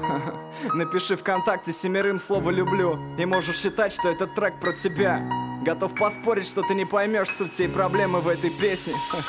Напиши ВКонтакте 7 слово «люблю», и можешь считать, что этот трек про тебя. Готов поспорить, что ты не поймешь суть всей проблемы в этой песне.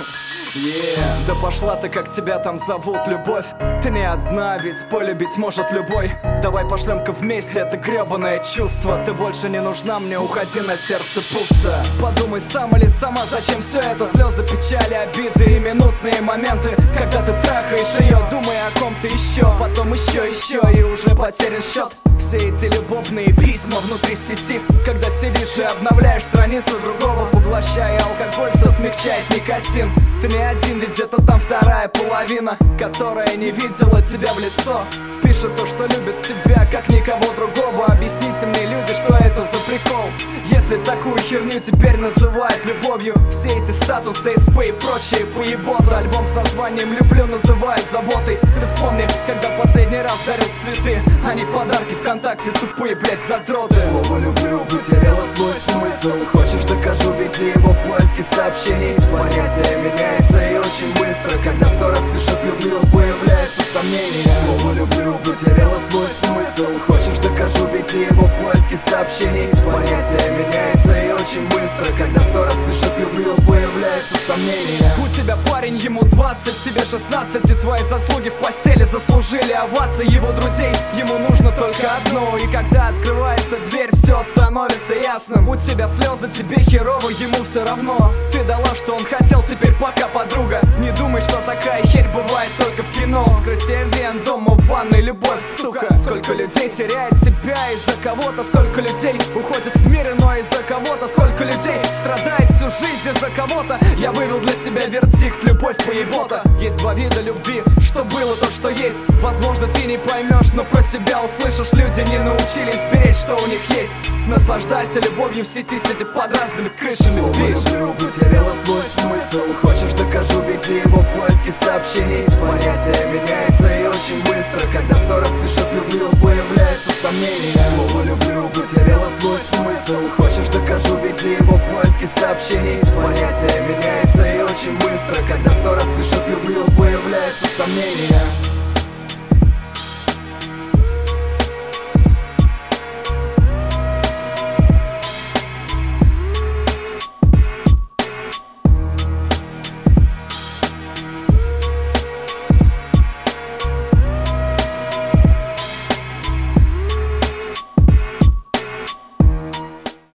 Да пошла ты, как тебя там зовут, любовь. Ты не одна, ведь полюбить может любой. Давай пошлем-ка вместе это гребаное чувство. Ты больше не нужна мне, уходи, на сердце пусто. Подумай, сам или сама, зачем все это? Слезы, печали, обиды и минутные моменты, когда ты трахаешь ее, думая о ком-то еще. Потом еще, и уже потерян счет. Все эти любовные письма внутри сети, когда сидишь и обновляешь страницу другого, поглощая алкоголь, все смягчает никотин. Ты не один, ведь где-то там вторая половина, которая не видела тебя в лицо. Пишет то, что любит тебя, как никого другого. Объясните мне, люди, что это за прикол? Если такую херню теперь называют любовью, все эти статусы, СП и прочие поеботы, альбом с названием «Люблю» называют заботой. Ты вспомни, когда последний раз дарил цветы, а не подарки ВКонтакте, тупые, блять, задроты. Слово «люблю» потеряло свой смысл. Хочешь, докажу, веди его в поиске сообщений. Понятие меняется и очень быстро, когда 100 раз пишет «люблю», появляется сомнение. Слово «люблю» потеряло свой смысл. Хочешь, докажу, веди его в поиске сообщений. Понятие меняется и очень быстро, когда 100 раз пишет «люблю», появляется сомнение. У тебя парень, ему 20, тебе 16, и твои заслуги в постели заслужили овации его друзей. Ему нужно только одно, и когда открывается дверь, все становится ясным. У тебя слезы, тебе херово, ему все равно. Ты дала, что он хотел, теперь пока, подруга. Не думай, что такая херь бывает только в кино. Вскрытие вен, дома, в ванной, любовь, сука. Сколько людей теряет себя из-за кого-то, сколько людей уходит в мир иной из-за кого-то, сколько людей страдает всю жизнь из-за кого-то. Я вывел для себя вердикт: любовь поебота. Есть два вида любви, что было, то, что есть. Возможно, ты не поймешь, но про себя услышишь. Люди не научились беречь, что у них есть. Наслаждайся любовью в сети, сидя под разными крышами. Слово «люблю» потеряло свой смысл. Хочешь, докажу, веди его в поиске сообщений. Понятие меняется и очень быстро, когда 100 раз пишет «люблю», появляется сомнение. Слово «люблю» потеряло свой смысл. Хочешь, докажу, веди его в поиске сообщений. Понятие меняется и очень быстро, когда 100 раз пишет «люблю», появляется сомнение.